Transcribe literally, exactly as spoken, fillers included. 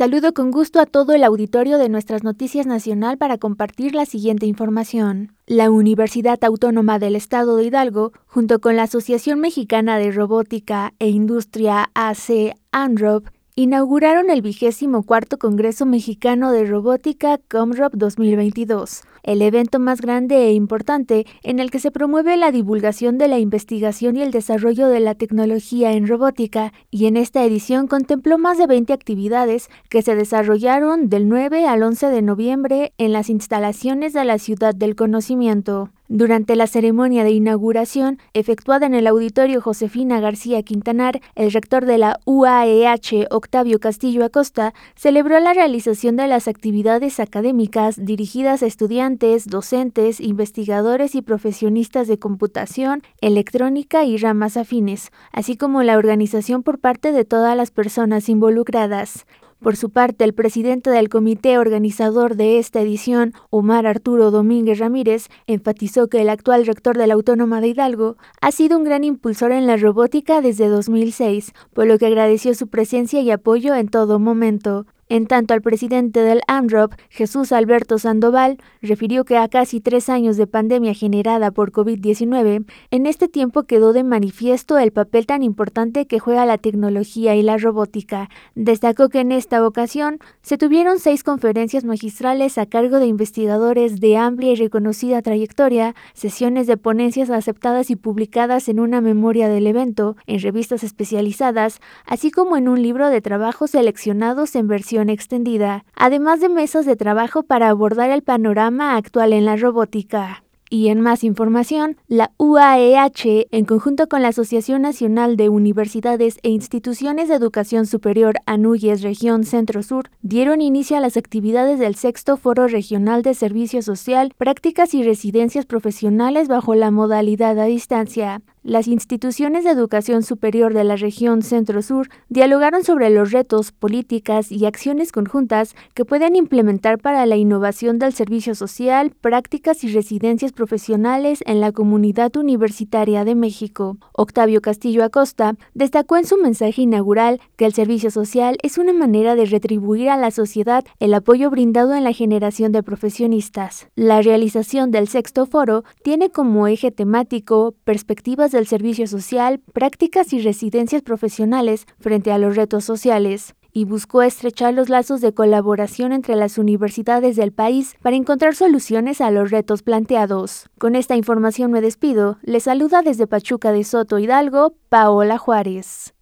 Saludo con gusto a todo el auditorio de Nuestras Noticias Nacional para compartir la siguiente información. La Universidad Autónoma del Estado de Hidalgo, junto con la Asociación Mexicana de Robótica e Industria A C ANROB, inauguraron el vigésimo cuarto Congreso Mexicano de Robótica COMROB dos mil veintidós, el evento más grande e importante en el que se promueve la divulgación de la investigación y el desarrollo de la tecnología en robótica, y en esta edición contempló más de veinte actividades que se desarrollaron del nueve al once de noviembre en las instalaciones de la Ciudad del Conocimiento. Durante la ceremonia de inauguración, efectuada en el Auditorio Josefina García Quintanar, el rector de la U A E H, Octavio Castillo Acosta, celebró la realización de las actividades académicas dirigidas a estudiantes, docentes, investigadores y profesionistas de computación, electrónica y ramas afines, así como la organización por parte de todas las personas involucradas. Por su parte, el presidente del comité organizador de esta edición, Omar Arturo Domínguez Ramírez, enfatizó que el actual rector de la Autónoma de Hidalgo ha sido un gran impulsor en la robótica desde dos mil seis, por lo que agradeció su presencia y apoyo en todo momento. En tanto, el presidente del ANROB, Jesús Alberto Sandoval, refirió que a casi tres años de pandemia generada por COVID diecinueve, en este tiempo quedó de manifiesto el papel tan importante que juega la tecnología y la robótica. Destacó que en esta ocasión se tuvieron seis conferencias magistrales a cargo de investigadores de amplia y reconocida trayectoria, sesiones de ponencias aceptadas y publicadas en una memoria del evento, en revistas especializadas, así como en un libro de trabajos seleccionados en versión extendida, además de mesas de trabajo para abordar el panorama actual en la robótica. Y en más información, la U A E H, en conjunto con la Asociación Nacional de Universidades e Instituciones de Educación Superior ANUYES Región Centro-Sur, dieron inicio a las actividades del sexto Foro Regional de Servicio Social, Prácticas y Residencias Profesionales bajo la modalidad a distancia. Las instituciones de educación superior de la región Centro-Sur dialogaron sobre los retos, políticas y acciones conjuntas que pueden implementar para la innovación del servicio social, prácticas y residencias profesionales en la comunidad universitaria de México. Octavio Castillo Acosta destacó en su mensaje inaugural que el servicio social es una manera de retribuir a la sociedad el apoyo brindado en la generación de profesionistas. La realización del sexto foro tiene como eje temático perspectivas del servicio social, prácticas y residencias profesionales frente a los retos sociales, y buscó estrechar los lazos de colaboración entre las universidades del país para encontrar soluciones a los retos planteados. Con esta información me despido. Les saluda desde Pachuca de Soto, Hidalgo, Paola Juárez.